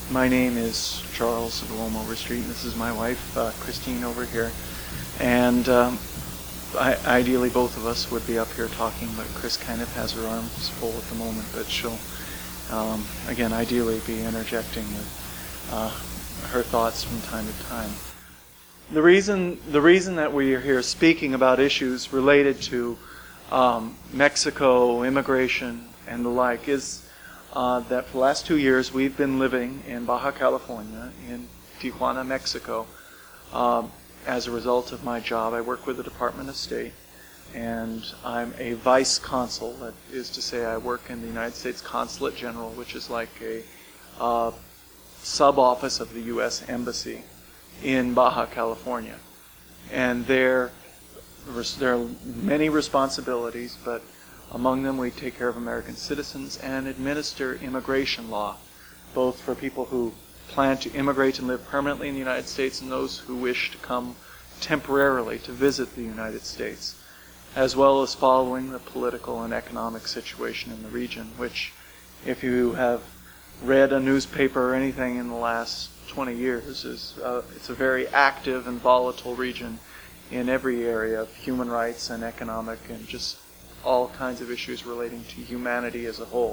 My name is Charles of Lowell Overstreet, and this is my wife, Christine, over here. And ideally, both of us would be up here talking, but Chris kind of has her arms full at the moment. But she'll, again, ideally be interjecting with her thoughts from time to time. The reason that we are here speaking about issues related to Mexico, immigration, and the like is that for the last 2 years we've been living in Baja California, in Tijuana, Mexico. As a result of my job, I work with the Department of State, and I'm a vice consul. That is to say, I work in the United States Consulate General, which is like a sub-office of the U.S. Embassy in Baja California. And there are many responsibilities, but among them we take care of American citizens and administer immigration law, both for people who plan to immigrate and live permanently in the United States and those who wish to come temporarily to visit the United States, as well as following the political and economic situation in the region, which, if you have read a newspaper or anything in the last 20 years, it's a very active and volatile region in every area of human rights and economic and just all kinds of issues relating to humanity as a whole.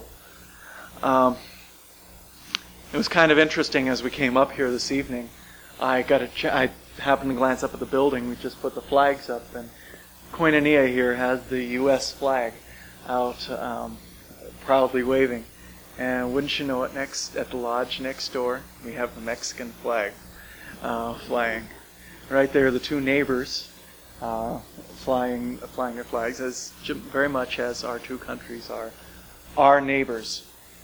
It was kind of interesting as we came up here this evening. I happened to glance up at the building. We just put the flags up, and Koinonia here has the U.S. flag out, proudly waving. And wouldn't you know it, at the lodge next door, we have the Mexican flag flying. Right there, the two neighbors flying their flags, as very much as our two countries are our neighbors.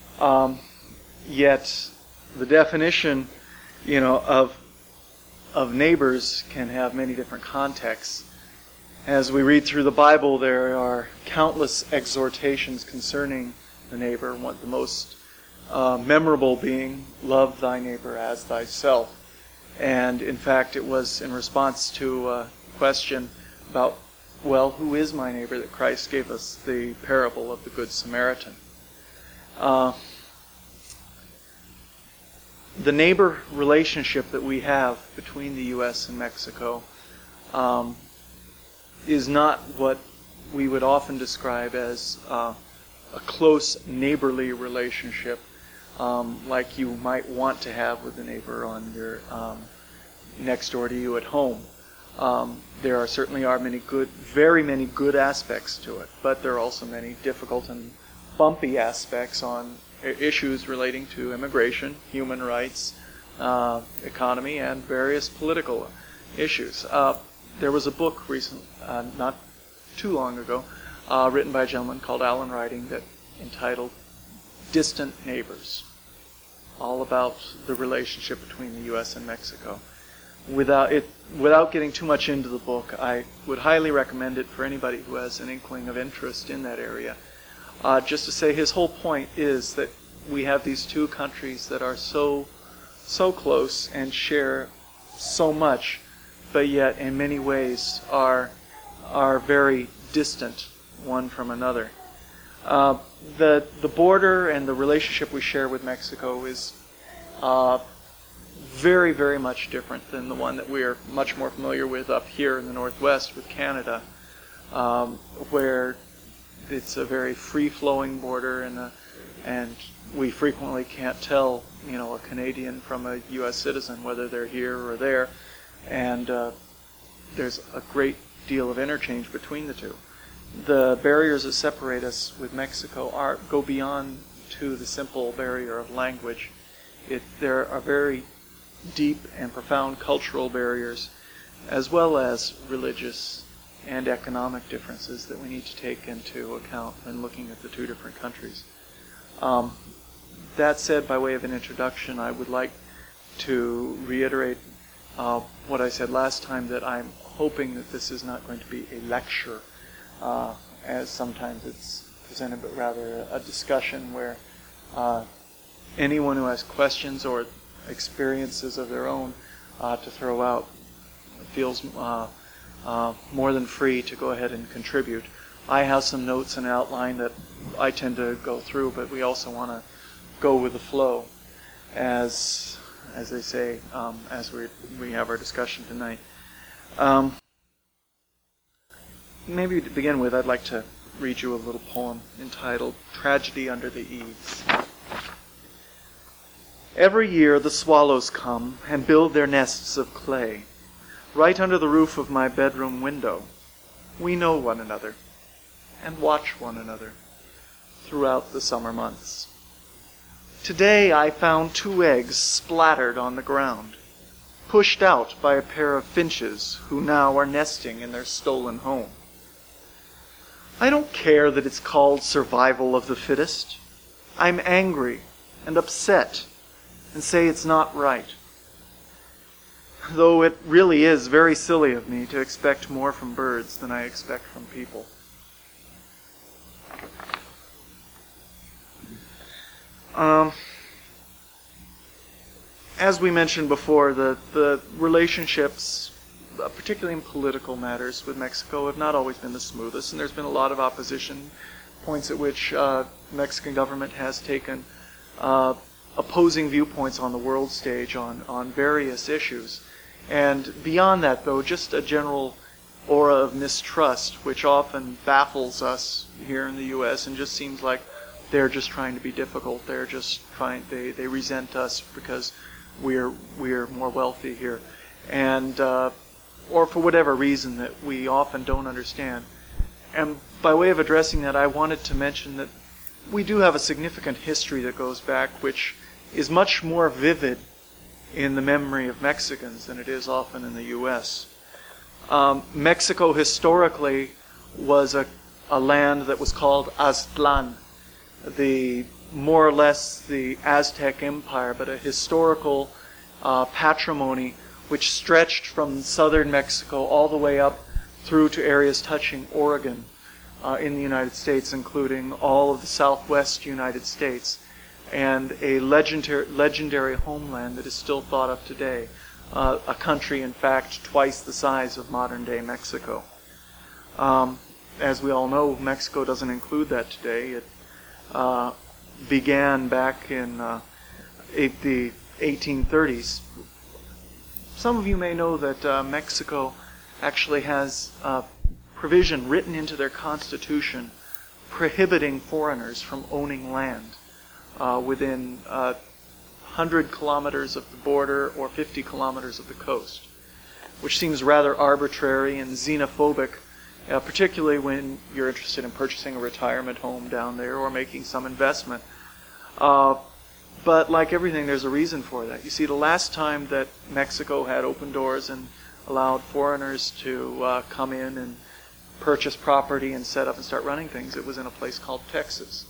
Yet the definition, of neighbors can have many different contexts. As we read through the Bible, there are countless exhortations concerning the neighbor, one the most memorable being, love thy neighbor as thyself. And in fact, it was in response to a question about, who is my neighbor, that Christ gave us the parable of the Good Samaritan. The neighbor relationship that we have between the U.S. and Mexico is not what we would often describe as a close neighborly relationship, like you might want to have with the neighbor on your next door to you at home. There certainly are very many good aspects to it, but there are also many difficult and bumpy aspects on issues relating to immigration, human rights, economy, and various political issues. There was a book recently, not too long ago, written by a gentleman called Alan Riding, that entitled Distant Neighbors, all about the relationship between the U.S. and Mexico. Without getting too much into the book, I would highly recommend it for anybody who has an inkling of interest in that area. Just to say, his whole point is that we have these two countries that are so close and share so much, but yet in many ways are very distant one from another. The border and the relationship we share with Mexico is very, very much different than the one that we are much more familiar with up here in the Northwest with Canada, where it's a very free-flowing border, and we frequently can't tell, a Canadian from a U.S. citizen, whether they're here or there, and there's a great deal of interchange between the two. The barriers that separate us with Mexico go beyond to the simple barrier of language. There are very deep and profound cultural barriers, as well as religious and economic differences that we need to take into account when looking at the two different countries. That said, by way of an introduction, I would like to reiterate what I said last time, that I'm hoping that this is not going to be a lecture, as sometimes it's presented, but rather a discussion where anyone who has questions or experiences of their own to throw out feels more than free to go ahead and contribute. I have some notes and outline that I tend to go through, but we also want to go with the flow. as they say, as we have our discussion tonight. Maybe to begin with, I'd like to read you a little poem entitled Tragedy Under the Eaves. Every year the swallows come and build their nests of clay right under the roof of my bedroom window. We know one another and watch one another throughout the summer months. Today I found 2 eggs splattered on the ground, pushed out by a pair of finches who now are nesting in their stolen home. I don't care that it's called survival of the fittest. I'm angry and upset and say it's not right. Though it really is very silly of me to expect more from birds than I expect from people. As we mentioned before, the relationships, particularly in political matters with Mexico, have not always been the smoothest, and there's been a lot of opposition, points at which the Mexican government has taken opposing viewpoints on the world stage on various issues. And beyond that, though, just a general aura of mistrust, which often baffles us here in the U.S. and just seems like they're just trying to be difficult. They're just trying. They resent us because we're more wealthy here, and or for whatever reason that we often don't understand. And by way of addressing that, I wanted to mention that we do have a significant history that goes back, which is much more vivid in the memory of Mexicans than it is often in the U.S. Mexico historically was a land that was called Aztlan, more or less the Aztec Empire, but a historical patrimony which stretched from southern Mexico all the way up through to areas touching Oregon in the United States, including all of the southwest United States, and a legendary homeland that is still thought of today, a country, in fact, twice the size of modern-day Mexico. As we all know, Mexico doesn't include that today. It began back in the 1830s. Some of you may know that Mexico actually has a provision written into their constitution prohibiting foreigners from owning land within 100 kilometers of the border or 50 kilometers of the coast, which seems rather arbitrary and xenophobic, particularly when you're interested in purchasing a retirement home down there or making some investment. But like everything, there's a reason for that. You see, the last time that Mexico had open doors and allowed foreigners to come in and purchase property and set up and start running things, it was in a place called Texas.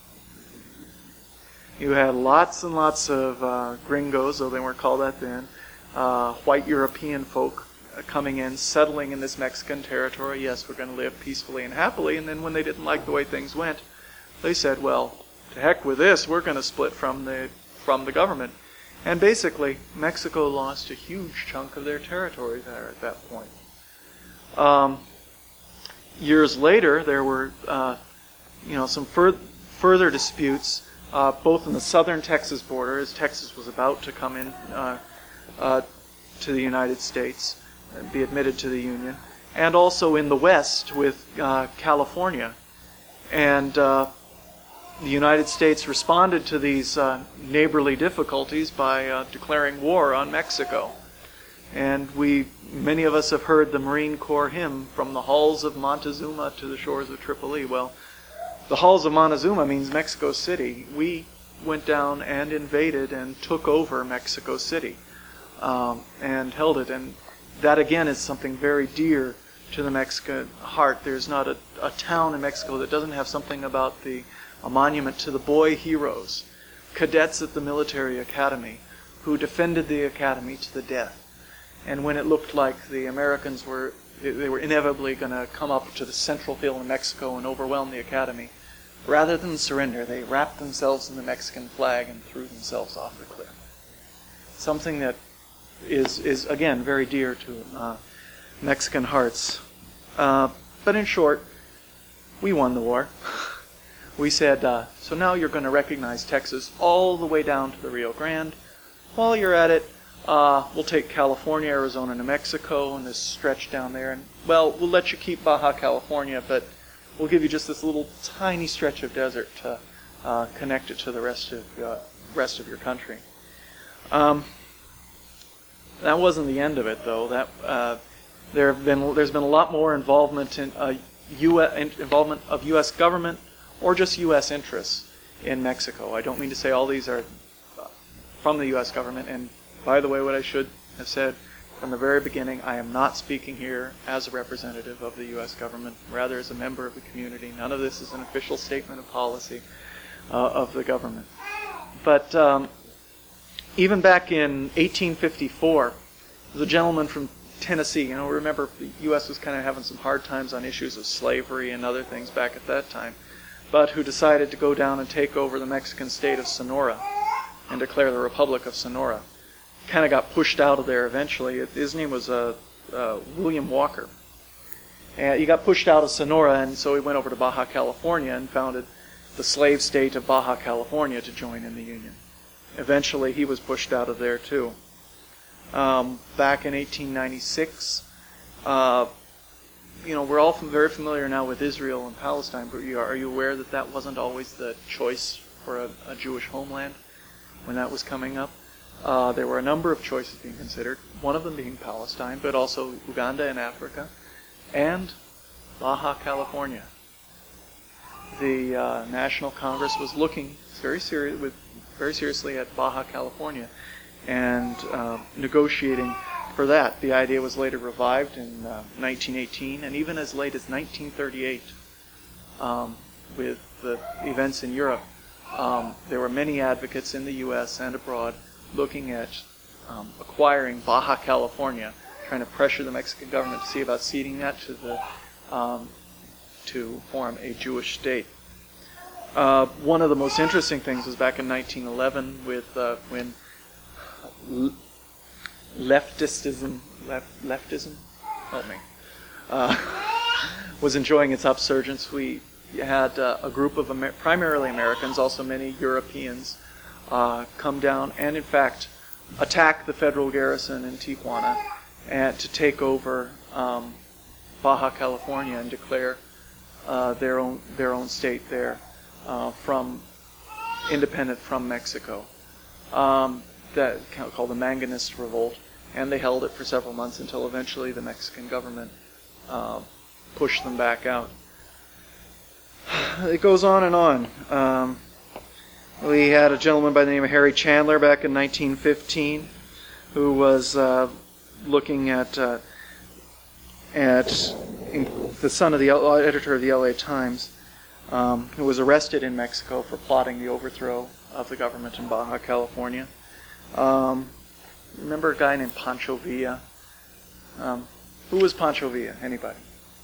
You had lots and lots of gringos, though they weren't called that then, white European folk coming in, settling in this Mexican territory. Yes, we're going to live peacefully and happily. And then when they didn't like the way things went, they said, well, to heck with this, we're going to split from the government. And basically, Mexico lost a huge chunk of their territory there at that point. Years later, there were some further disputes, both in the southern Texas border, as Texas was about to come in to the United States and be admitted to the Union, and also in the west with California. And the United States responded to these neighborly difficulties by declaring war on Mexico. And many of us have heard the Marine Corps hymn, "From the halls of Montezuma to the shores of Tripoli." Well, the halls of Montezuma means Mexico City. We went down and invaded and took over Mexico City and held it. And that, again, is something very dear to the Mexican heart. There's not a town in Mexico that doesn't have something about a monument to the boy heroes, cadets at the military academy, who defended the academy to the death. And when it looked like the Americans were inevitably going to come up to the central hill in Mexico and overwhelm the academy, rather than surrender, they wrapped themselves in the Mexican flag and threw themselves off the cliff. Something that is again, very dear to Mexican hearts. But in short, we won the war. we said, so now you're going to recognize Texas all the way down to the Rio Grande. While you're at it, we'll take California, Arizona, New Mexico, and this stretch down there. And, well, we'll let you keep Baja California, but we'll give you just this little tiny stretch of desert to connect it to the rest of your country. That wasn't the end of it, though. There's been a lot more involvement of U.S. government or just U.S. interests in Mexico. I don't mean to say all these are from the U.S. government. And by the way, what I should have said from the very beginning, I am not speaking here as a representative of the U.S. government, rather as a member of the community. None of this is an official statement of policy of the government. But even back in 1854, there was a gentleman from Tennessee. Remember, the U.S. was kind of having some hard times on issues of slavery and other things back at that time, but who decided to go down and take over the Mexican state of Sonora and declare the Republic of Sonora. Kind of got pushed out of there eventually. His name was William Walker. And he got pushed out of Sonora, and so he went over to Baja California and founded the slave state of Baja California to join in the Union. Eventually, he was pushed out of there too. Back in 1896, we're all very familiar now with Israel and Palestine, but are you aware that that wasn't always the choice for a Jewish homeland when that was coming up? There were a number of choices being considered, one of them being Palestine, but also Uganda in Africa, and Baja California. The National Congress was looking very seriously at Baja California and negotiating for that. The idea was later revived in 1918, and even as late as 1938, with the events in Europe, there were many advocates in the U.S. and abroad looking at acquiring Baja California, trying to pressure the Mexican government to see about ceding that to form a Jewish state. One of the most interesting things was back in 1911 with when leftism, help me, was enjoying its upsurgence. We had a group of primarily Americans, also many Europeans, come down and in fact attack the federal garrison in Tijuana and to take over Baja California and declare their own state there, independent from Mexico. That called the Manganist Revolt, and they held it for several months until eventually the Mexican government pushed them back out. It goes on and on. We had a gentleman by the name of Harry Chandler back in 1915 who was looking at the son of the editor of the LA Times, who was arrested in Mexico for plotting the overthrow of the government in Baja California. Remember a guy named Pancho Villa? Who was Pancho Villa? Anybody?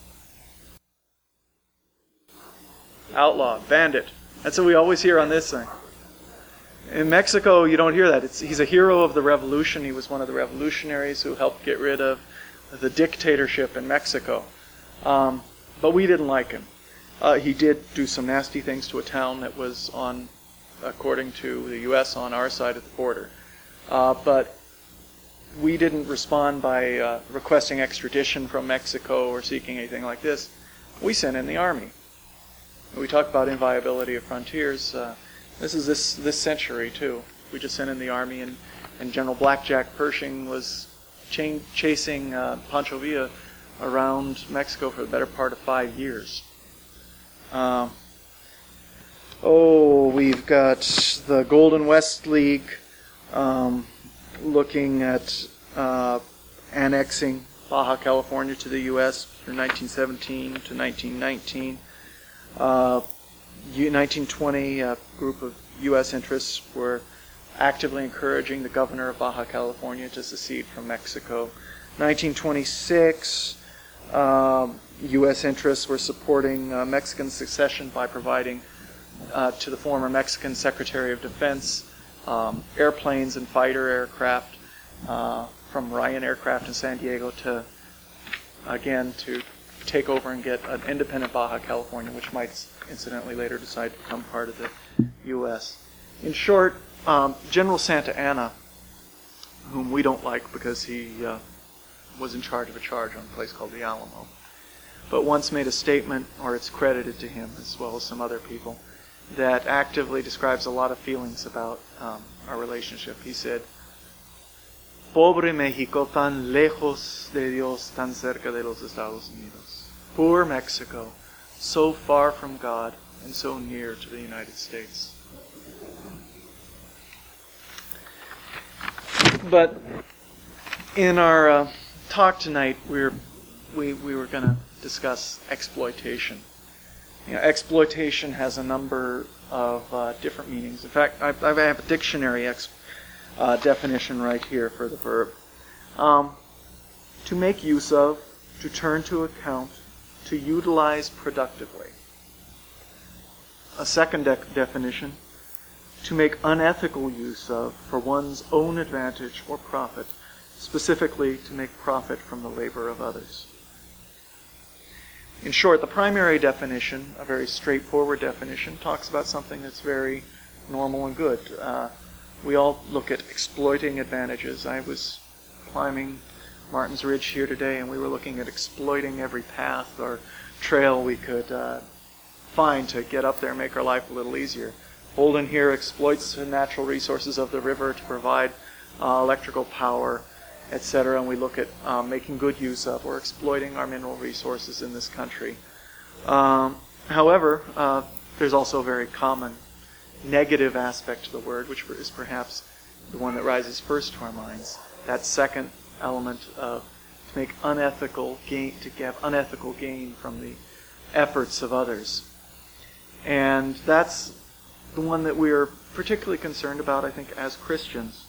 Outlaw, bandit. That's what we always hear on this thing. In Mexico, you don't hear that. He's a hero of the revolution. He was one of the revolutionaries who helped get rid of the dictatorship in Mexico. But we didn't like him. He did do some nasty things to a town that was on, according to the U.S., on our side of the border. But we didn't respond by requesting extradition from Mexico or seeking anything like this. We sent in the army. We talk about inviolability of frontiers. This is this century, too. We just sent in the army, and General Blackjack Pershing was chasing Pancho Villa around Mexico for the better part of 5 years. We've got the Golden West League looking at annexing Baja California to the U.S. from 1917 to 1919. 1920, a group of U.S. interests were actively encouraging the governor of Baja California to secede from Mexico. 1926, U.S. interests were supporting Mexican secession by providing to the former Mexican Secretary of Defense airplanes and fighter aircraft from Ryan Aircraft in San Diego to take over and get an independent Baja California, which might incidentally later decide to become part of the U.S. In short, General Santa Anna, whom we don't like because he was in charge of a charge on a place called the Alamo, but once made a statement, or it's credited to him as well as some other people, that actively describes a lot of feelings about our relationship. He said, "Pobre México, tan lejos de Dios, tan cerca de los Estados Unidos." Poor Mexico, so far from God and so near to the United States. But in our talk tonight, we were going to discuss exploitation. Exploitation has a number of different meanings. In fact, I have a dictionary definition right here for the verb. To make use of, to turn to account, to utilize productively. A second definition, to make unethical use of for one's own advantage or profit, specifically to make profit from the labor of others. In short, the primary definition, a very straightforward definition, talks about something that's very normal and good. We all look at exploiting advantages. I was climbing Martin's Ridge here today, and we were looking at exploiting every path or trail we could find to get up there and make our life a little easier. Holden here exploits the natural resources of the river to provide electrical power, etc., and we look at making good use of or exploiting our mineral resources in this country. However, there's also a very common negative aspect to the word, which is perhaps the one that rises first to our minds. That second element of to make unethical gain, to get unethical gain from the efforts of others. And that's the one that we're particularly concerned about, I think, as Christians.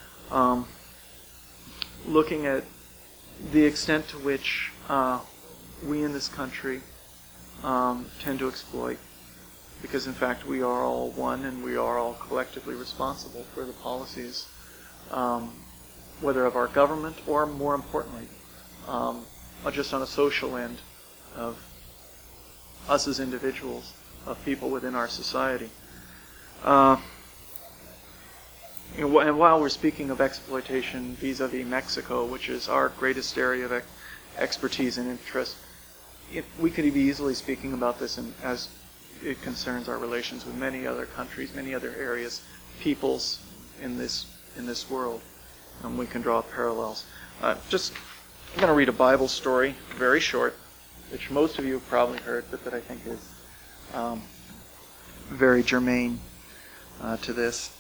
Looking at the extent to which we in this country tend to exploit, because in fact we are all one and we are all collectively responsible for the policies, whether of our government or, more importantly, just on a social end of us as individuals, of people within our society. And while we're speaking of exploitation vis-a-vis Mexico, which is our greatest area of expertise and interest, we could be easily speaking about this as it concerns our relations with many other countries, many other areas, peoples in this world. We can draw parallels. I'm going to read a Bible story, very short, which most of you have probably heard, but that I think is very germane to this.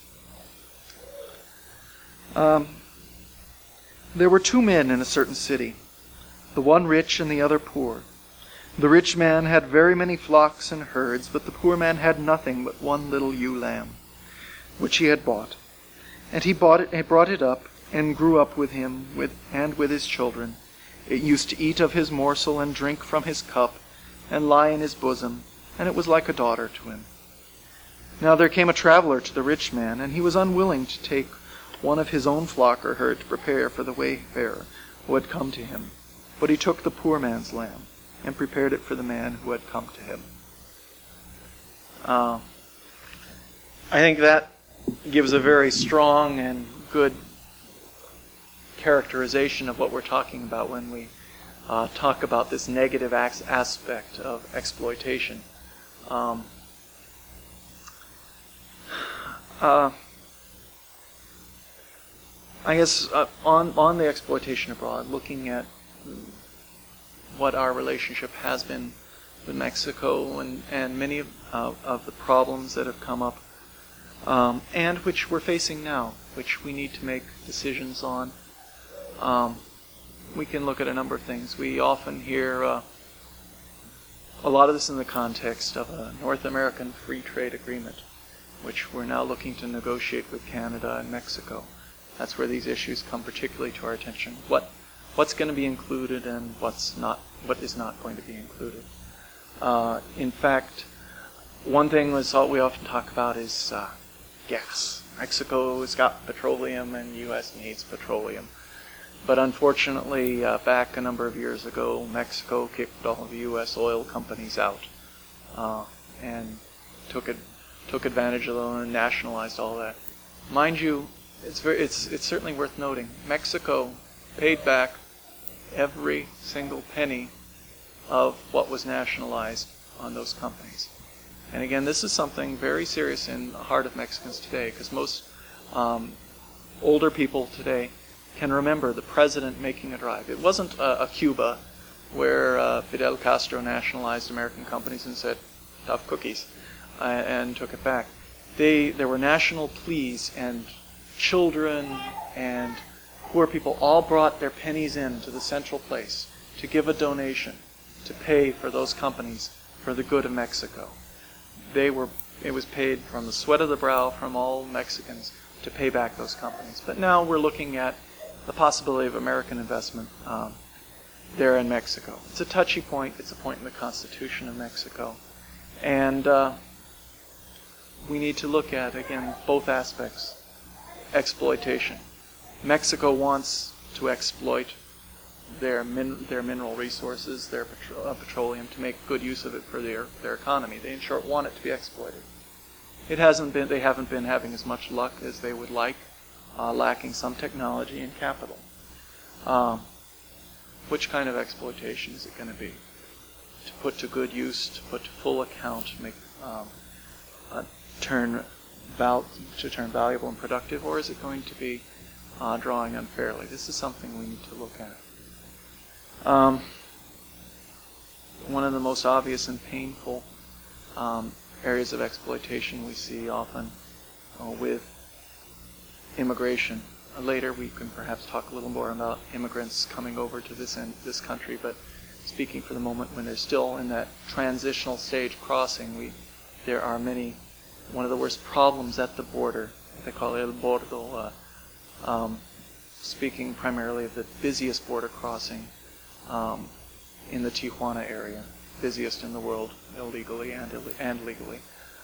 There were two men in a certain city, the one rich and the other poor. The rich man had very many flocks and herds, but the poor man had nothing but one little ewe lamb, which he had bought. And he brought it up, and grew up with him and with his children. It used to eat of his morsel and drink from his cup, and lie in his bosom, and it was like a daughter to him. Now there came a traveler to the rich man, and he was unwilling to take one of his own flock or herd to prepare for the wayfarer who had come to him. But he took the poor man's lamb, and prepared it for the man who had come to him. I think that gives a very strong and good characterization of what we're talking about when we talk about this negative aspect of exploitation. I guess on the exploitation abroad, looking at what our relationship has been with Mexico and many of the problems that have come up, and which we're facing now, which we need to make decisions on. We can look at a number of things. We often hear a lot of this in the context of a North American free trade agreement, which we're now looking to negotiate with Canada and Mexico. That's where these issues come particularly to our attention. What's going to be included and what is not going to be included. In fact, one thing we often talk about is gas. Mexico has got petroleum and the U.S. needs petroleum. But unfortunately, back a number of years ago, Mexico kicked all of the U.S. oil companies out and took advantage of them and nationalized all that. Mind you, it's certainly worth noting, Mexico paid back every single penny of what was nationalized on those companies. And again, this is something very serious in the heart of Mexicans today, because most older people today can remember the president making a drive. It wasn't a Cuba where Fidel Castro nationalized American companies and said, tough cookies, and took it back. There were national pleas, and children and poor people all brought their pennies in to the central place to give a donation to pay for those companies for the good of Mexico. It was paid from the sweat of the brow from all Mexicans to pay back those companies. But now we're looking at the possibility of American investment there in Mexico. It's a touchy point. It's a point in the Constitution of Mexico. And we need to look at, again, both aspects. Exploitation. Mexico wants to exploit their mineral resources, their petroleum, to make good use of it for their economy. They, in short, want it to be exploited. They haven't been having as much luck as they would like, lacking some technology and capital. Which kind of exploitation is it going to be? To put to good use, to put to full account, make turn valuable and productive, or is it going to be drawing unfairly? This is something we need to look at. One of the most obvious and painful areas of exploitation we see often with immigration. Later we can perhaps talk a little more about immigrants coming over to this country, but speaking for the moment, when they're still in that transitional stage crossing, there are many. One of the worst problems at the border, they call it El Bordo, speaking primarily of the busiest border crossing in the Tijuana area, busiest in the world, illegally and legally.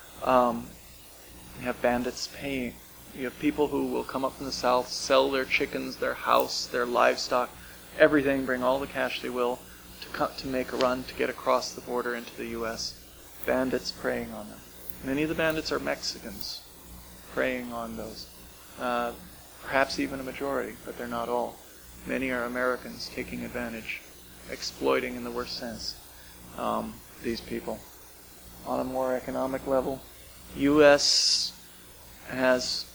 You have bandits paying. You have people who will come up from the south, sell their chickens, their house, their livestock, everything, bring all the cash they will to make a run to get across the border into the U.S. Bandits preying on them. Many of the bandits are Mexicans preying on those. Perhaps even a majority, but they're not all. Many are Americans taking advantage, exploiting in the worst sense these people. On a more economic level, U.S. has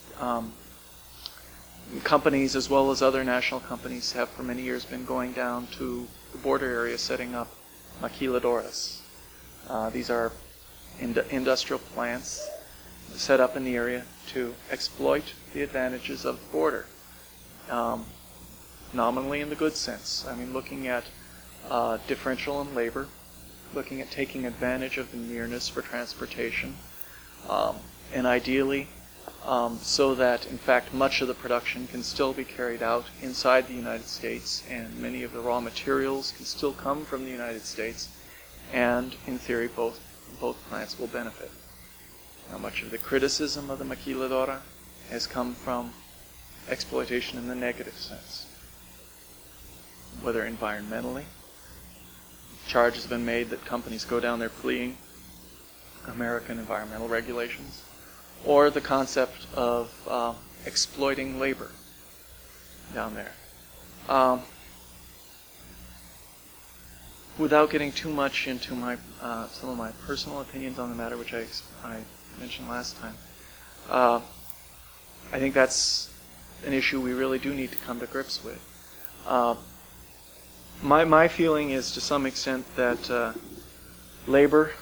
companies, as well as other national companies, have for many years been going down to the border area, setting up maquiladoras. These are industrial plants set up in the area to exploit the advantages of the border, nominally in the good sense. I mean, looking at differential in labor, looking at taking advantage of the nearness for transportation, and ideally so that, in fact, much of the production can still be carried out inside the United States, and many of the raw materials can still come from the United States, and, in theory, both plants will benefit. Now, much of the criticism of the maquiladora has come from exploitation in the negative sense. Whether environmentally, charges have been made that companies go down there fleeing American environmental regulations, or the concept of exploiting labor down there. Without getting too much into some of my personal opinions on the matter, which I mentioned last time, I think that's an issue we really do need to come to grips with. My feeling is, to some extent, that labor,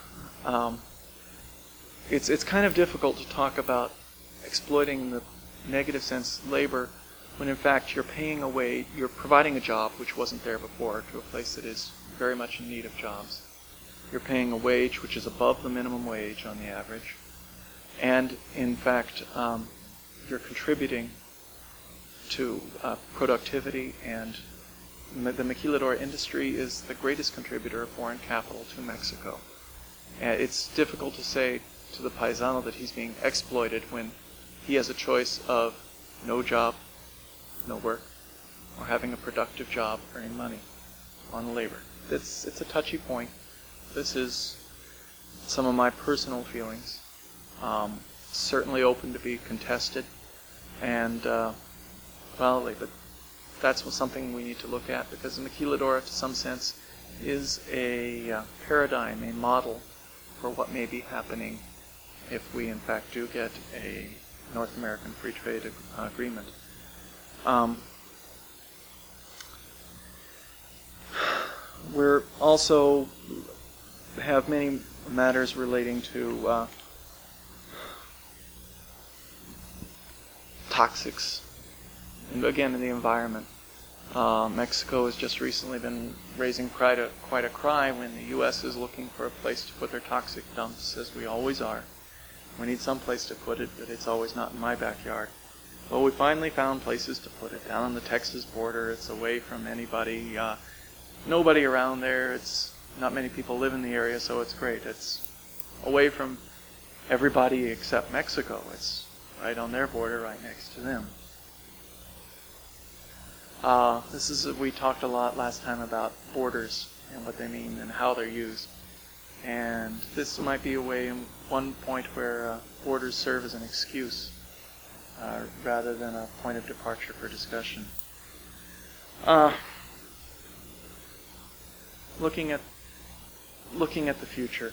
it's kind of difficult to talk about exploiting in the negative sense labor when in fact you're paying a wage, you're providing a job which wasn't there before to a place that is very much in need of jobs. You're paying a wage which is above the minimum wage on the average, and in fact you're contributing to productivity, and the maquiladora industry is the greatest contributor of foreign capital to Mexico. And it's difficult to say to the paisano that he's being exploited when he has a choice of no job, no work, or having a productive job earning money on labor. It's a touchy point. This is some of my personal feelings. Certainly open to be contested, and but that's something we need to look at, because the maquiladora, to some sense, is a paradigm, a model for what may be happening if we in fact do get a North American Free Trade Agreement. We're also have many matters relating to toxics, and again in the environment. Mexico has just recently been raising quite a cry when the U.S. is looking for a place to put their toxic dumps, as we always are. We need some place to put it, but it's always not in my backyard. Well, we finally found places to put it. Down on the Texas border, it's away from anybody, nobody around there. It's not many people live in the area, so it's great. It's away from everybody except Mexico. It's right on their border, right next to them. We talked a lot last time about borders and what they mean and how they're used. And this might be a way, one point where borders serve as an excuse rather than a point of departure for discussion. Looking at the future.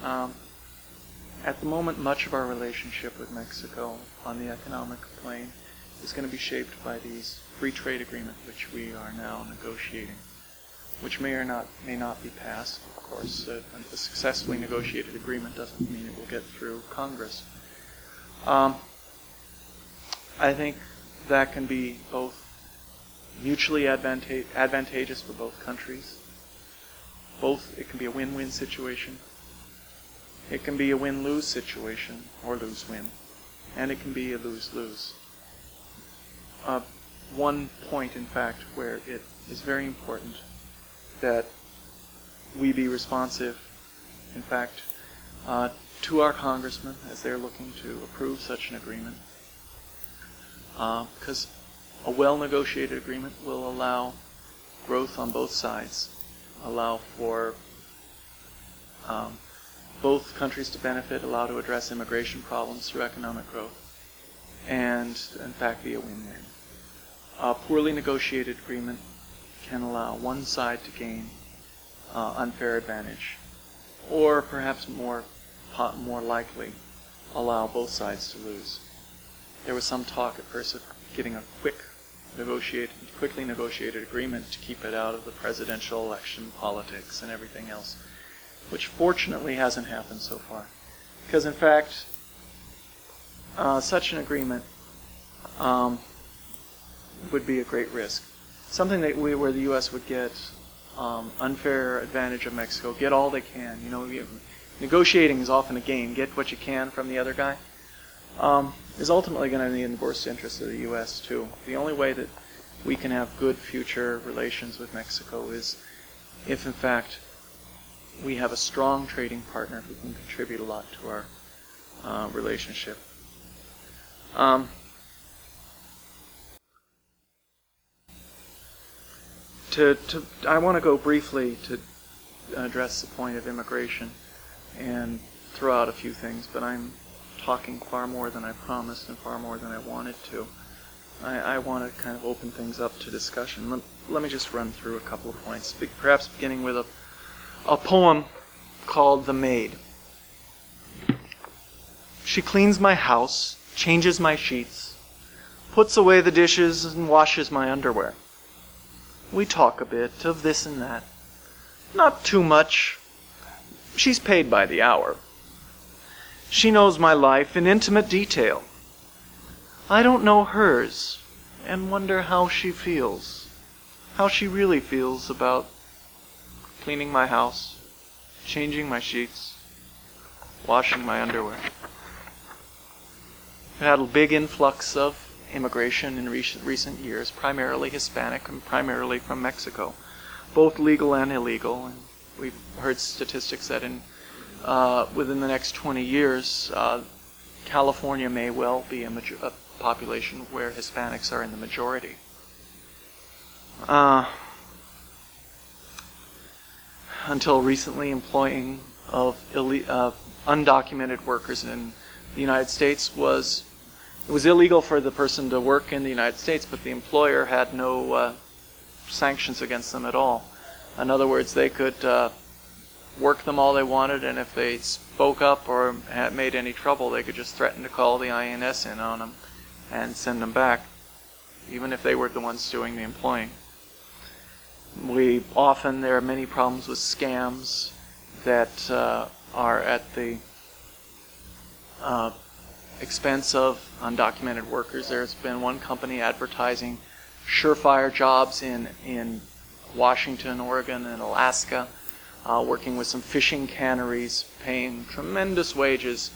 At the moment, much of our relationship with Mexico on the economic plane is going to be shaped by these free trade agreement, which we are now negotiating, which may not be passed. Of course, a successfully negotiated agreement doesn't mean it will get through Congress. I think that can be both mutually advantageous for both countries. It can be a win-win situation. It can be a win-lose situation, or lose-win. And it can be a lose-lose. One point, in fact, where it is very important that we be responsive, in fact, to our congressmen as they're looking to approve such an agreement. Because a well-negotiated agreement will allow growth on both sides, allow for both countries to benefit, allow to address immigration problems through economic growth, and in fact be a win-win. A poorly negotiated agreement can allow one side to gain unfair advantage, or perhaps more likely, allow both sides to lose. There was some talk at first of getting a quickly negotiated agreement to keep it out of the presidential election politics and everything else, which fortunately hasn't happened so far. Because in fact, such an agreement would be a great risk. Something where the U.S. would get unfair advantage of Mexico, get all they can. Negotiating is often a game. Get what you can from the other guy. Is ultimately going to be in the worst interest of the U.S. too. The only way that we can have good future relations with Mexico is if, in fact, we have a strong trading partner who can contribute a lot to our relationship. I want to go briefly to address the point of immigration and throw out a few things, but I'm talking far more than I promised and far more than I wanted to. I want to kind of open things up to discussion. Let me just run through a couple of points, perhaps beginning with a poem called The Maid. She cleans my house, changes my sheets, puts away the dishes and washes my underwear. We talk a bit of this and that. Not too much. She's paid by the hour. She knows my life in intimate detail. I don't know hers, and wonder how she feels, how she really feels about cleaning my house, changing my sheets, washing my underwear. We had a big influx of immigration in recent years, primarily Hispanic and primarily from Mexico, both legal and illegal. And we've heard statistics that within the next 20 years, California may well be a population where Hispanics are in the majority. until recently, employing of undocumented workers in the United States was illegal for the person to work in the United States, but the employer had no sanctions against them at all. In other words, they could work them all they wanted, and if they spoke up or had made any trouble, they could just threaten to call the INS in on them and send them back, even if they were the ones doing the employing. There are many problems with scams that are at the expense of undocumented workers. There's been one company advertising surefire jobs in Washington, Oregon, and Alaska, working with some fishing canneries, paying tremendous wages,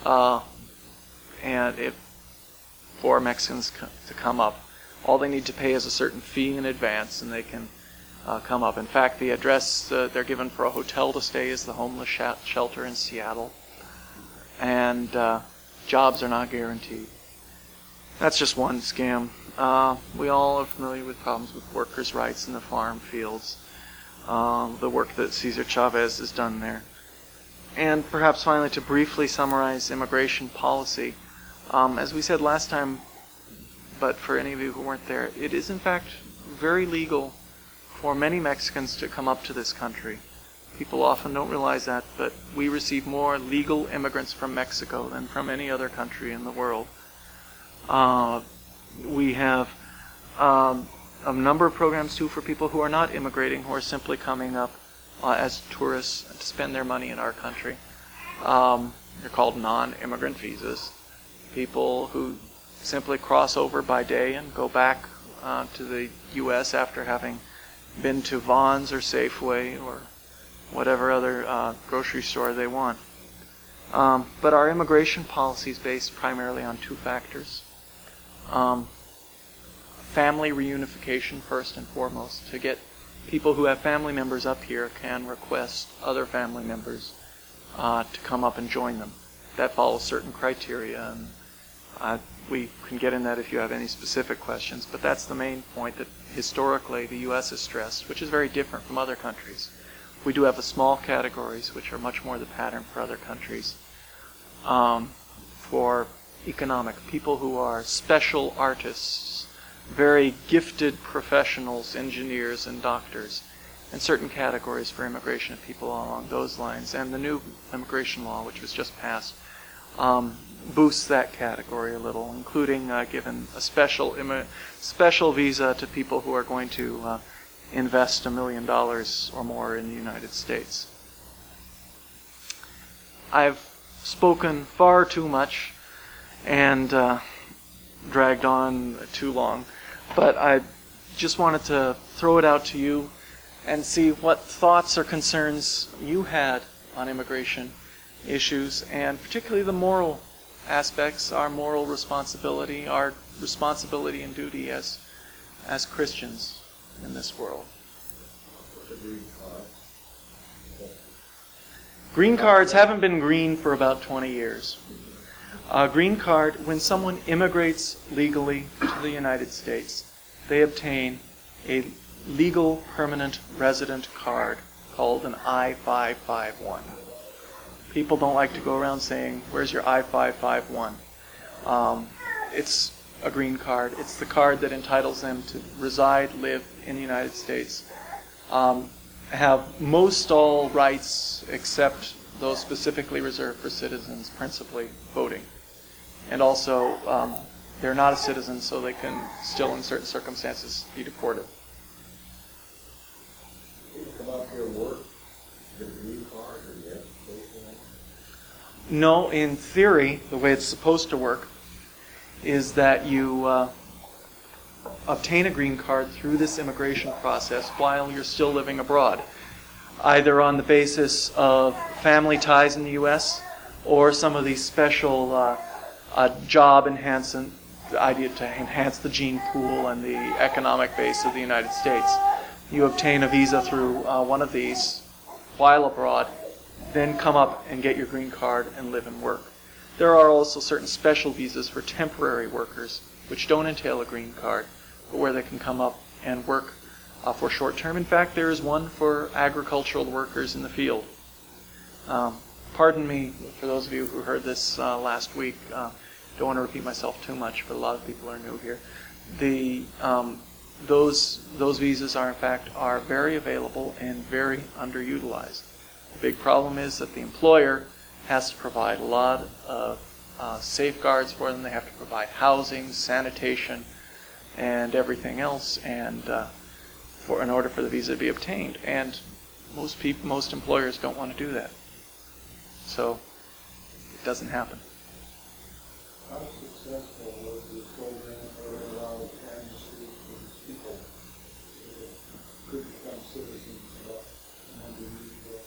for Mexicans to come up. All they need to pay is a certain fee in advance, and they can come up. In fact, the address they're given for a hotel to stay is the homeless shelter in Seattle, and jobs are not guaranteed. That's just one scam. We all are familiar with problems with workers' rights in the farm fields, the work that Cesar Chavez has done there. And perhaps finally, to briefly summarize immigration policy, as we said last time, but for any of you who weren't there, it is in fact very legal for many Mexicans to come up to this country. People often don't realize that, but we receive more legal immigrants from Mexico than from any other country in the world. We have a number of programs too for people who are not immigrating, who are simply coming up as tourists to spend their money in our country. They're called non-immigrant visas. People who simply cross over by day and go back to the U.S. after having been to Vons or Safeway or whatever other grocery store they want. But our immigration policy is based primarily on two factors. Family reunification, first and foremost. To get people who have family members up here can request other family members to come up and join them. That follows certain criteria, and we can get in that if you have any specific questions, but that's the main point that historically the U.S. has stressed, which is very different from other countries. We do have small categories, which are much more the pattern for other countries, for economic people who are special artists, very gifted professionals, engineers and doctors, and certain categories for immigration of people along those lines. And the new immigration law, which was just passed, boosts that category a little, including giving a special visa to people who are going to invest $1 million or more in the United States. I've spoken far too much and dragged on too long, but I just wanted to throw it out to you and see what thoughts or concerns you had on immigration issues, and particularly the moral aspects, our moral responsibility, our responsibility and duty as Christians in this world. Green cards haven't been green for about 20 years. A green card, when someone immigrates legally to the United States, they obtain a legal permanent resident card called an I-551. People don't like to go around saying, "Where's your I-551?" It's a green card. It's the card that entitles them to reside, live in the United States, have most all rights except those specifically reserved for citizens, principally voting. And also, they're not a citizen, so they can still, in certain circumstances, be deported. Come out here and work, get a green card, or you have to pay for that? No, in theory, the way it's supposed to work is that you obtain a green card through this immigration process while you're still living abroad, either on the basis of family ties in the U.S. or some of these special job enhancement, the idea to enhance the gene pool and the economic base of the United States. You obtain a visa through one of these while abroad, then come up and get your green card and live and work. There are also certain special visas for temporary workers, which don't entail a green card, but where they can come up and work for short-term. In fact, there is one for agricultural workers in the field. Pardon me for those of you who heard this last week. Don't want to repeat myself too much, but a lot of people are new here. Those visas are in fact very available and very underutilized. The big problem is that the employer has to provide a lot of safeguards for them. They have to provide housing, sanitation, and everything else, and in order for the visa to be obtained. And most employers don't want to do that, so it doesn't happen. How successful was this program for allowing amnesty for people who could become citizens underneath the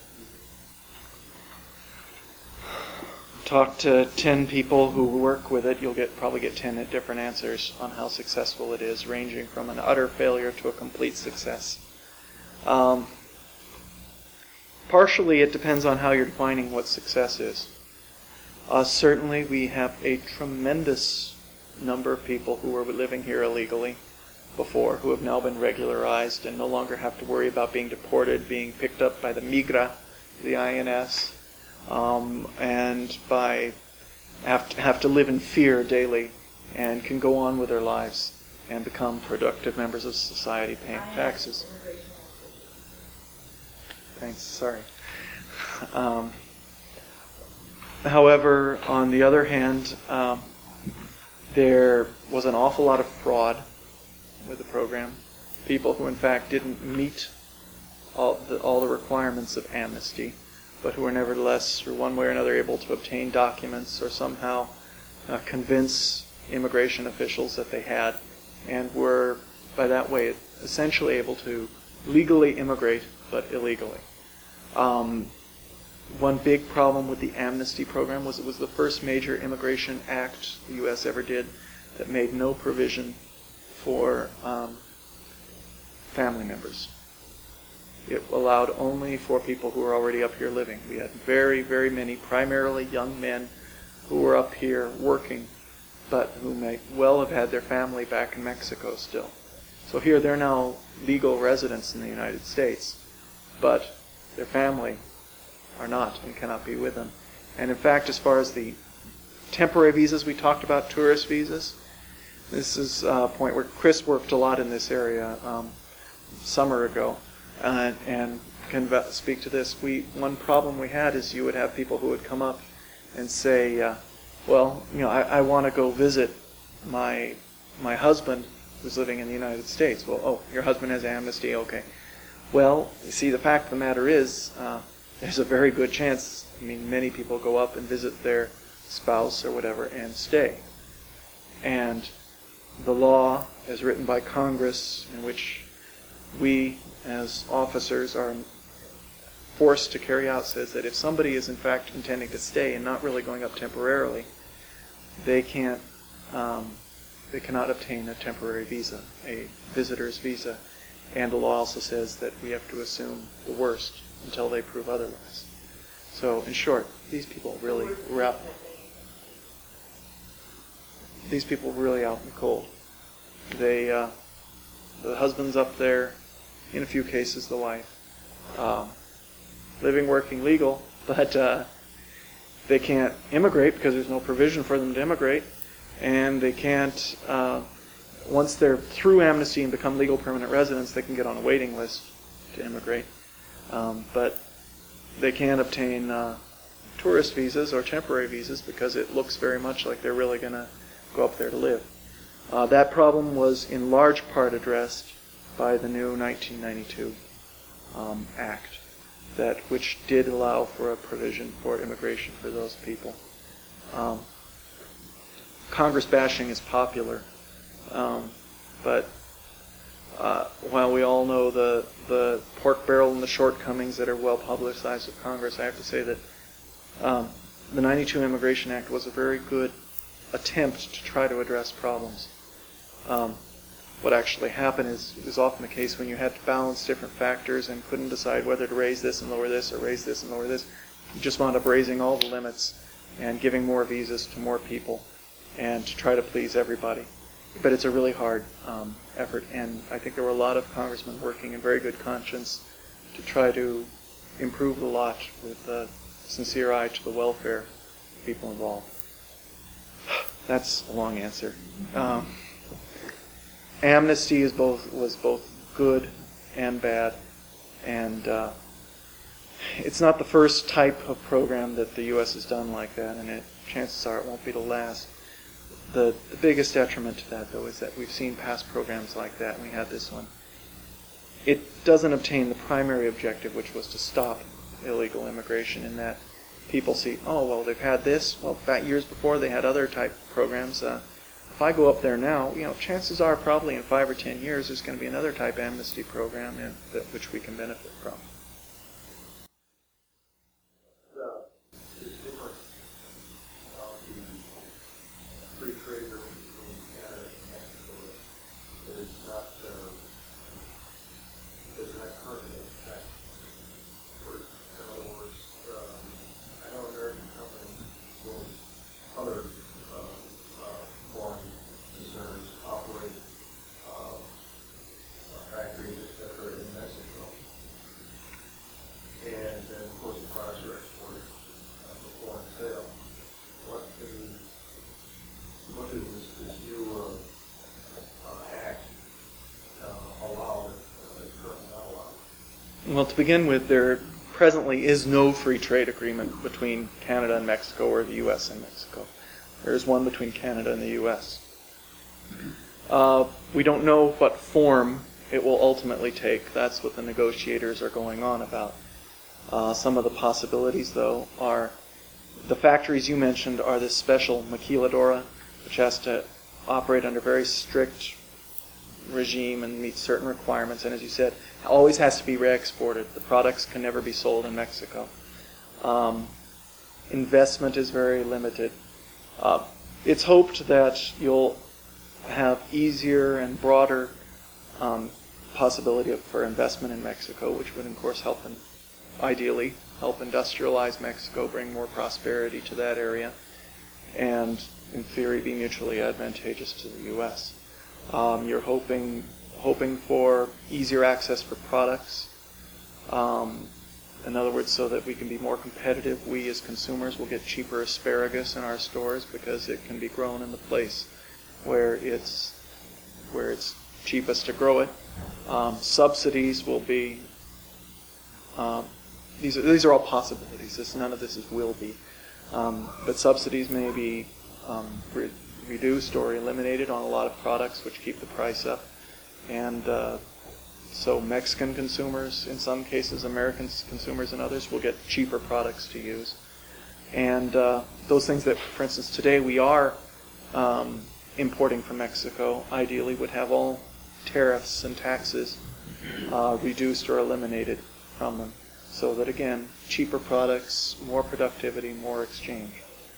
Talk to 10 people who work with it, you'll probably get 10 different answers on how successful it is, ranging from an utter failure to a complete success. Partially it depends on how you're defining what success is. Certainly we have a tremendous number of people who were living here illegally before, who have now been regularized and no longer have to worry about being deported, being picked up by the Migra, the INS, and have to live in fear daily, and can go on with their lives and become productive members of society paying taxes. Thanks, sorry. However, on the other hand, there was an awful lot of fraud with the program. People who in fact didn't meet all the requirements of amnesty, but who were nevertheless, through one way or another, able to obtain documents or somehow convince immigration officials that they had, and were, by that way, essentially able to legally immigrate, but illegally. One big problem with the amnesty program was it was the first major immigration act the U.S. ever did that made no provision for family members. It allowed only for people who were already up here living. We had very, very many, primarily young men, who were up here working, but who may well have had their family back in Mexico still. So here they're now legal residents in the United States, but their family are not and cannot be with them. And in fact, as far as the temporary visas we talked about, tourist visas, this is a point where Chris worked a lot in this area summer ago, and can speak to this. One problem we had is you would have people who would come up and say, I want to go visit my husband who's living in the United States. Well, your husband has amnesty, okay. Well, you see, the fact of the matter is, there's a very good chance, many people go up and visit their spouse or whatever and stay. And the law, as written by Congress, in which we as officers are forced to carry out, says that if somebody is in fact intending to stay and not really going up temporarily, they cannot obtain a temporary visa, a visitor's visa. And the law also says that we have to assume the worst until they prove otherwise. So, in short, these people really were out. These people were really out in the cold. The husband's up there, in a few cases the wife, living, working, legal, but they can't immigrate because there's no provision for them to immigrate, and they can't. Once they're through amnesty and become legal permanent residents, they can get on a waiting list to immigrate. But they can't obtain tourist visas or temporary visas because it looks very much like they're really going to go up there to live. That problem was in large part addressed by the new 1992 Act, which did allow for a provision for immigration for those people. Congress bashing is popular. But while we all know the pork barrel and the shortcomings that are well publicized of Congress, I have to say that the 92 Immigration Act was a very good attempt to try to address problems. What actually happened is often the case when you had to balance different factors and couldn't decide whether to raise this and lower this or raise this and lower this, you just wound up raising all the limits and giving more visas to more people and to try to please everybody. but it's a really hard effort, and I think there were a lot of congressmen working in very good conscience to try to improve the lot with a sincere eye to the welfare of people involved. That's a long answer. Amnesty was both good and bad, and it's not the first type of program that the U.S. has done like that, and chances are it won't be the last. The biggest detriment to that, though, is that we've seen past programs like that, and we had this one. It doesn't obtain the primary objective, which was to stop illegal immigration, in that people see, oh, well, they've had this. Well, back years before, they had other type programs. If I go up there now, chances are probably in 5 or 10 years there's going to be another type amnesty program which we can benefit from. It's different about the free trade agreement between Canada and Mexico that is not does not currently affect. In other words, I know American companies will other foreign concerns operate factories, etc., in Mexico. And then, of course, the products are exported for foreign sale. What does this new act allow that is currently not allowed? Well, to begin with, there presently is no free trade agreement between Canada and Mexico, or the U.S. and Mexico. There is one between Canada and the U.S. We don't know what form it will ultimately take. That's what the negotiators are going on about. Some of the possibilities, though, are the factories you mentioned are this special maquiladora, which has to operate under very strict regime and meet certain requirements, and as you said, always has to be re-exported. The products can never be sold in Mexico. Investment is very limited. It's hoped that you'll have easier and broader possibility for investment in Mexico, which would, of course, ideally help industrialize Mexico, bring more prosperity to that area, and in theory be mutually advantageous to the U.S. You're hoping for easier access for products. In other words, so that we can be more competitive. We as consumers will get cheaper asparagus in our stores because it can be grown in the place where it's cheapest to grow it. Subsidies will be. These are all possibilities. None of this will be. But subsidies may be reduced or eliminated on a lot of products, which keep the price up. And so Mexican consumers, in some cases, American consumers in others, will get cheaper products to use. And those things that, for instance, today we are importing from Mexico, ideally would have all tariffs and taxes reduced or eliminated from them. So that, again, cheaper products, more productivity, more exchange.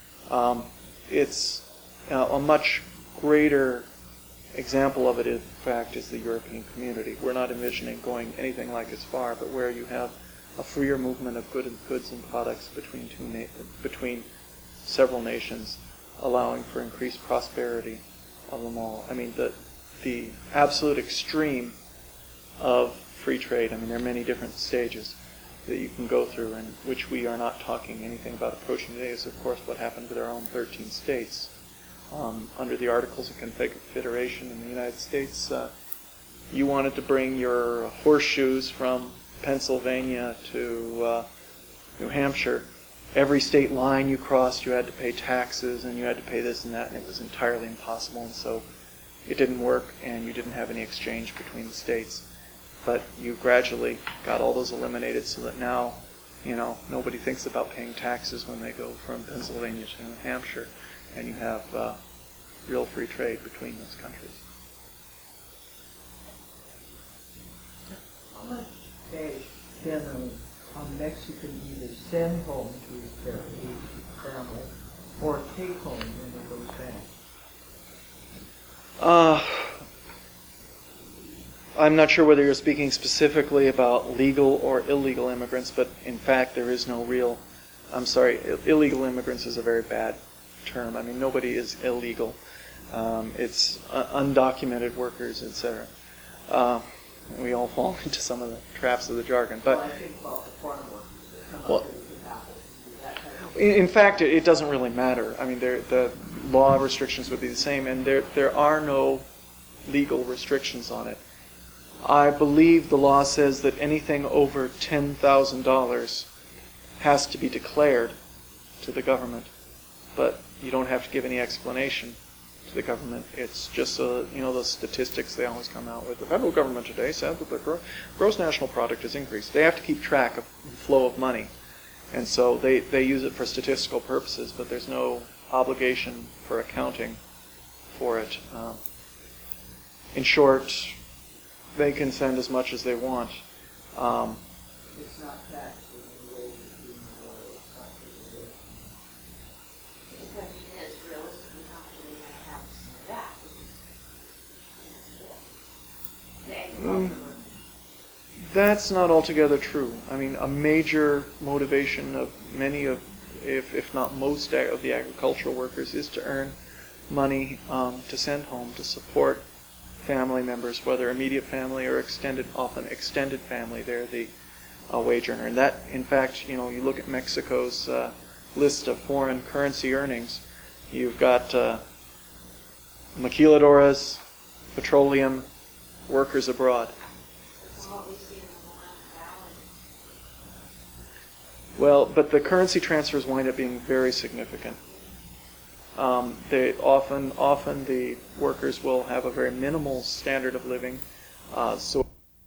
It's a much greater example of it, in fact, is the European community. We're not envisioning going anything like as far, but where you have a freer movement of goods and products between several nations, allowing for increased prosperity of them all. I mean, the absolute extreme of free trade, I mean, there are many different stages that you can go through, and which we are not talking anything about approaching today, is, of course, what happened with our own 13 states. Under the Articles of Confederation in the United States, you wanted to bring your horseshoes from Pennsylvania to New Hampshire. Every state line you crossed, you had to pay taxes, and you had to pay this and that, and it was entirely impossible, and so it didn't work, and you didn't have any exchange between the states. But you gradually got all those eliminated so that now, nobody thinks about paying taxes when they go from Pennsylvania to New Hampshire, and you have real free trade between those countries. How much cash can a Mexican either send home to their family or take home when he goes back? I'm not sure whether you're speaking specifically about legal or illegal immigrants, but in fact there is no real, illegal immigrants is a very bad term. I mean, nobody is illegal. It's undocumented workers, etc. We all fall into some of the traps of the jargon. But Well, I think about the foreign workers that come Well, up with Apple, that type of in fact, it doesn't really matter. I mean, the law restrictions would be the same, and there are no legal restrictions on it. I believe the law says that anything over $10,000 has to be declared to the government, but you don't have to give any explanation to the government. It's just the statistics they always come out with. The federal government today said that the gross national product has increased. They have to keep track of the flow of money, and so they use it for statistical purposes, but there's no obligation for accounting for it. In short, they can send as much as they want. It's not taxed in any way between it's not taken away. The question is, realistically, how much are they going to have to send back? The agriculture. That's not altogether true. I mean, a major motivation of many of, if not most of the agricultural workers is to earn money to send home to support family members, whether immediate family or often extended family. They're the wage earner. And that, in fact, you look at Mexico's list of foreign currency earnings. You've got maquiladoras, petroleum, workers abroad. That's what we see in the Willamette Valley. Well, but the currency transfers wind up being very significant. They often the workers will have a very minimal standard of living, so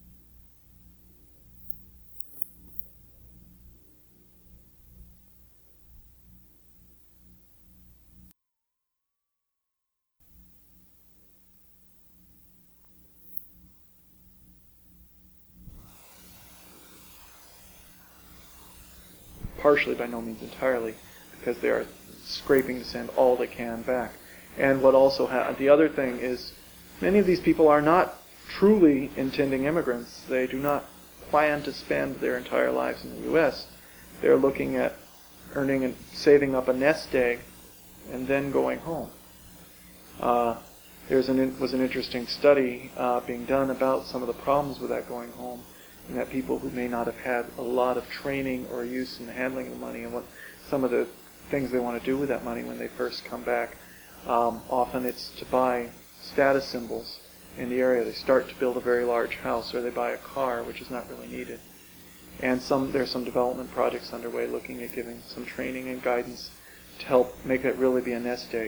partially, by no means entirely, because they are scraping to send all they can back. And what also the other thing is, many of these people are not truly intending immigrants. They do not plan to spend their entire lives in the U.S. They're looking at earning and saving up a nest egg and then going home. There was an interesting study being done about some of the problems with that going home, and that people who may not have had a lot of training or use in the handling of the money and what some of the things they want to do with that money when they first come back. Often it's to buy status symbols in the area. They start to build a very large house, or they buy a car, which is not really needed. And there's some development projects underway looking at giving some training and guidance to help make it really be a nest egg.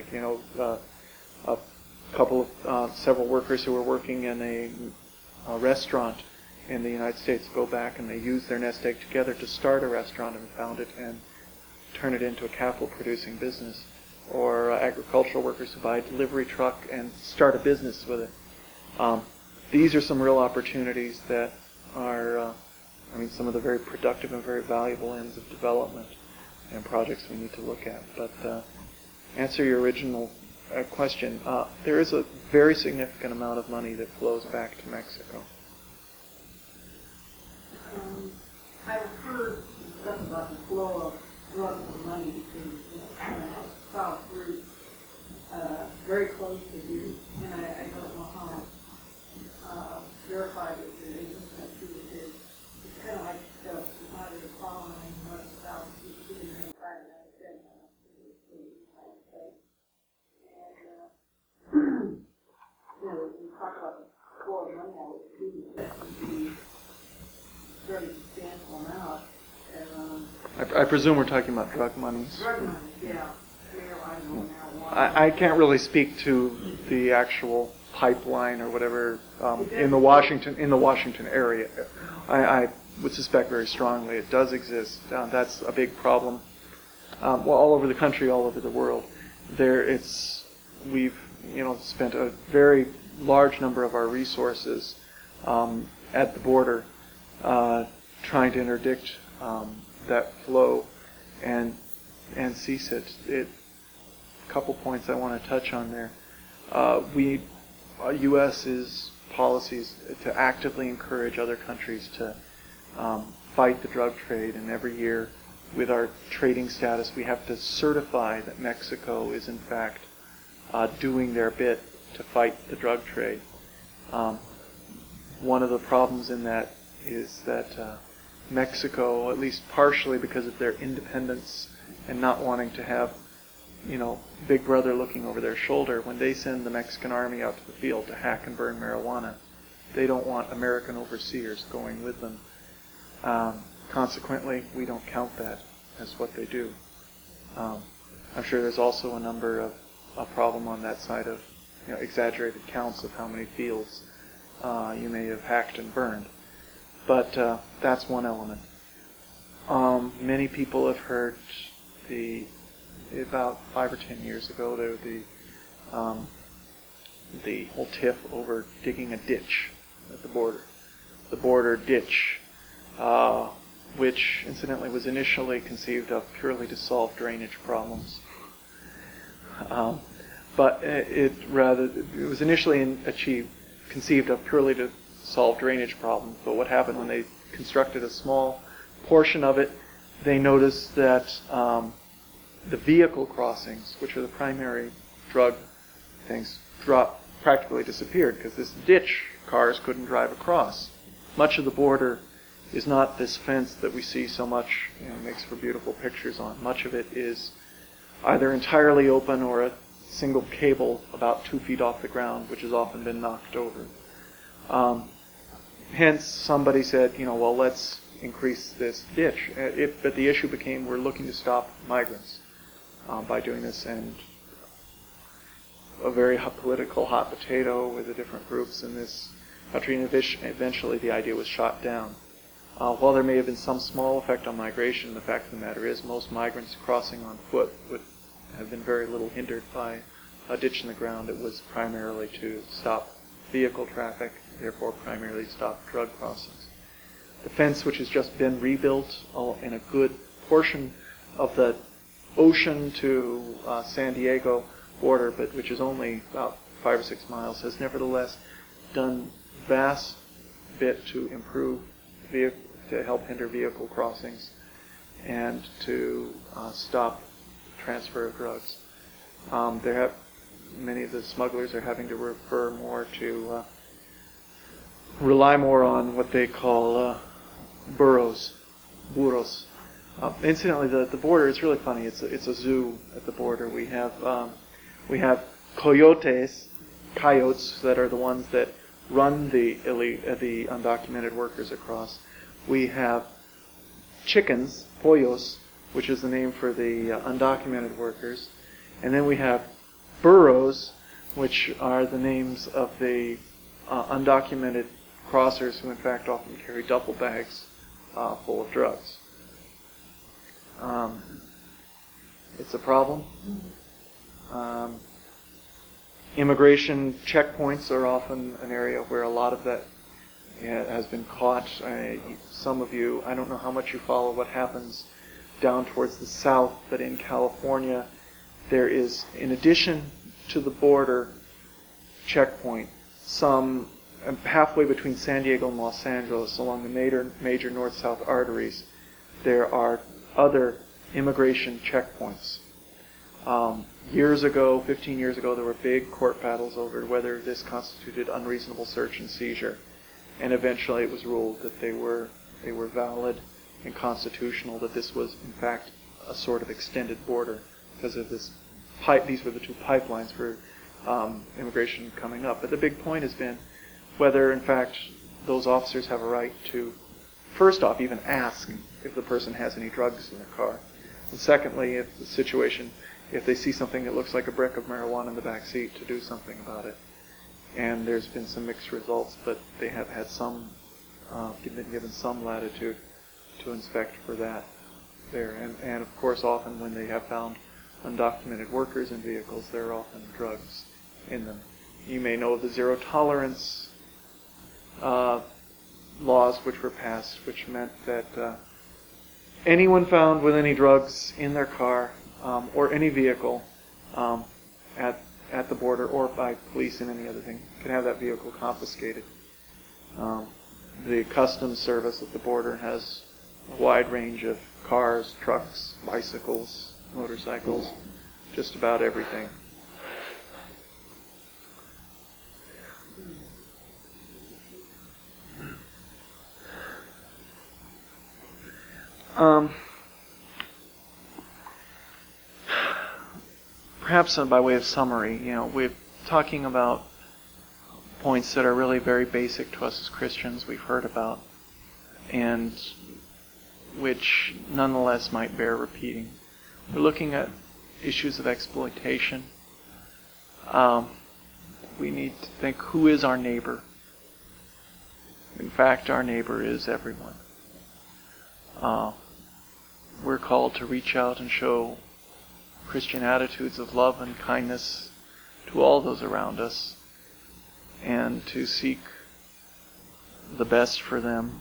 Several workers who were working in a restaurant in the United States go back and they use their nest egg together to start a restaurant and found it and turn it into a capital-producing business. Or agricultural workers who buy a delivery truck and start a business with it. These are some real opportunities that are, some of the very productive and very valuable ends of development and projects we need to look at. But answer your original question, there is a very significant amount of money that flows back to Mexico. I've heard stuff about the flow of drugs and money between South routes very close to you, and I don't know how verified it is. It's kind of like either the following north and south, sitting in the side of that thing, and we talk about the flow of money out of the that would be very substantial amount. I presume we're talking about drug monies. Drug money, yeah. Marijuana. I can't really speak to the actual pipeline or whatever in the Washington area. I would suspect very strongly it does exist. That's a big problem. All over the country, all over the world. We've spent a very large number of our resources at the border trying to interdict that flow and cease it. A couple points I want to touch on there. U.S.'s policies to actively encourage other countries to fight the drug trade, and every year with our trading status we have to certify that Mexico is in fact doing their bit to fight the drug trade. One of the problems in that is that Mexico, at least partially because of their independence and not wanting to have, Big Brother looking over their shoulder, when they send the Mexican army out to the field to hack and burn marijuana, they don't want American overseers going with them. Consequently, we don't count that as what they do. I'm sure there's also a problem on that side of exaggerated counts of how many fields you may have hacked and burned. But that's one element. Many people have heard about 5 or 10 years ago, there was the whole tiff over digging a ditch at the border. The border ditch, which incidentally was initially conceived of purely to solve drainage problems. But it was initially conceived of purely to solve drainage problems. But what happened when they constructed a small portion of it, they noticed that the vehicle crossings, which are the primary drug things, practically disappeared because this ditch, cars couldn't drive across. Much of the border is not this fence that we see so much, makes for beautiful pictures on. Much of it is either entirely open or a single cable about 2 feet off the ground, which has often been knocked over. Hence, somebody said, well, let's increase this ditch. But the issue became we're looking to stop migrants by doing this, and a very political hot potato with the different groups in this country, and eventually the idea was shot down. While there may have been some small effect on migration, the fact of the matter is most migrants crossing on foot would have been very little hindered by a ditch in the ground. It was primarily to stop vehicle traffic, therefore primarily stop drug crossings. The fence, which has just been rebuilt in a good portion of the ocean to San Diego border, but which is only about 5 or 6 miles, has nevertheless done vast bit to improve to help hinder vehicle crossings and to stop transfer of drugs. Many of the smugglers are having to rely more on what they call burros. Incidentally, the border is really funny. It's a zoo at the border. We have coyotes that are the ones that run the undocumented workers across. We have chickens, pollos, which is the name for the undocumented workers, and then we have burros, which are the names of the undocumented crossers who in fact often carry duffel bags full of drugs. It's a problem. Immigration checkpoints are often an area where a lot of that has been caught. Some of you, I don't know how much you follow what happens down towards the south, but in California, there is, in addition to the border checkpoint, some halfway between San Diego and Los Angeles, along the major north-south arteries, there are other immigration checkpoints. Years ago, 15 years ago, there were big court battles over whether this constituted unreasonable search and seizure, and eventually it was ruled that they were valid and constitutional, that this was in fact a sort of extended border because of this these were the two pipelines for immigration coming up. But the big point has been whether in fact those officers have a right to, first off, even ask if the person has any drugs in their car, and secondly, if they see something that looks like a brick of marijuana in the back seat, to do something about it. And there's been some mixed results, but they have had been given some latitude to inspect for that there. And of course, often when they have found undocumented workers in vehicles, there are often drugs in them. You may know of the zero tolerance laws which were passed, which meant that anyone found with any drugs in their car or any vehicle at the border or by police and any other thing can have that vehicle confiscated. The Customs Service at the border has a wide range of cars, trucks, bicycles, motorcycles, just about everything. Perhaps by way of summary, we're talking about points that are really very basic to us as Christians we've heard about, and which nonetheless might bear repeating. We're looking at issues of exploitation. We need to think, who is our neighbor? In fact, our neighbor is everyone. We're called to reach out and show Christian attitudes of love and kindness to all those around us, and to seek the best for them.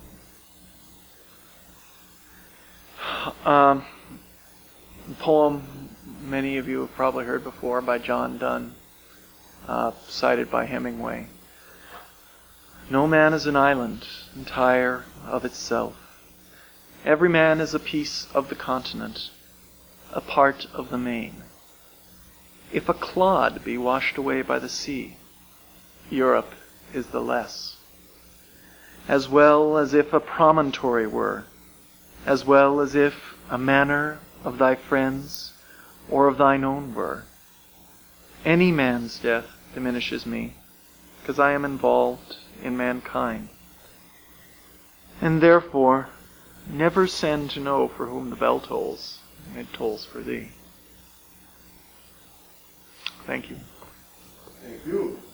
A poem many of you have probably heard before by John Donne, cited by Hemingway. No man is an island, entire of itself. Every man is a piece of the continent, a part of the main. If a clod be washed away by the sea, Europe is the less. As well as if a promontory were, as well as if a manor of thy friends or of thine own were. Any man's death diminishes me, because I am involved in mankind. And therefore, never send to know for whom the bell tolls, it tolls for thee. Thank you. Thank you.